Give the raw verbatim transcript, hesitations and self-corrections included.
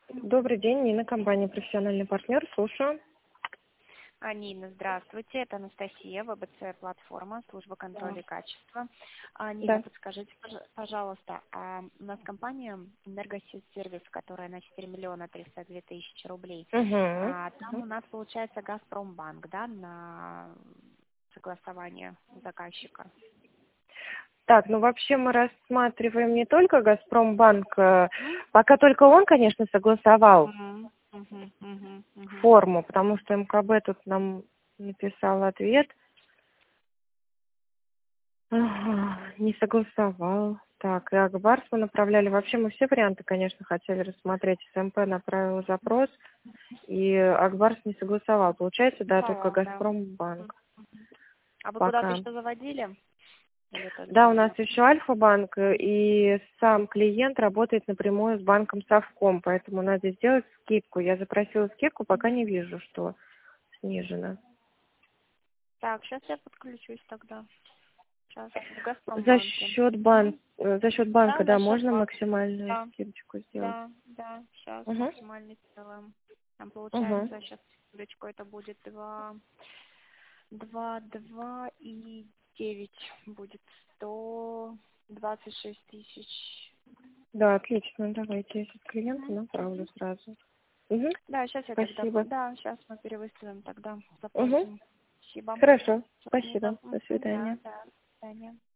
Добрый день, Нина, компания «Профессиональный партнер». Слушаю. А, Нина, здравствуйте. Это Анастасия, ВБЦ платформа, служба контроля и качества. А, Нина, Да. подскажите, пож- пожалуйста, а у нас компания «Энергосервис», которая на четыре миллиона триста две тысячи рублей. Угу. А, там у нас получается «Газпромбанк», да, на согласование заказчика. Так, ну вообще мы рассматриваем не только «Газпромбанк», э, М? пока только он, конечно, согласовал Мгм, мгм, мгм, мгм. форму, потому что МКБ тут нам написал ответ. Ага, не согласовал. Так, и Акбарс мы направляли. Вообще мы все варианты, конечно, хотели рассмотреть. СМП направил запрос, и Акбарс не согласовал. Получается, да, только Согласовал, да. «Газпромбанк» Мгм. А вы куда-то пока. еще заводили? Или Да, только у нас вот? еще Альфа-банк, э, и сам клиент работает напрямую с банком Совком, поэтому надо сделать скидку. Я запросила скидку, пока не вижу, что снижено. Так, сейчас я подключусь тогда. Сейчас в За Газпромбанке. счет бан... э, за счет банка, Да, да, за счет можно банка. максимальную Да, скидочку сделать? да, да. Сейчас Угу, максимальный сделаем. Там угу. получается, сейчас секундочку, это будет два, два, два и девять будет сто двадцать шесть тысяч. Да, отлично, давайте я сейчас клиенту Мгм, направлю мгм. сразу. Угу, Да, сейчас я тогда, спасибо. да, сейчас мы перевыставим тогда, Угу, запросим. Спасибо. хорошо, Всё, спасибо, Нина. до Мгм, свидания. да, да, до свидания.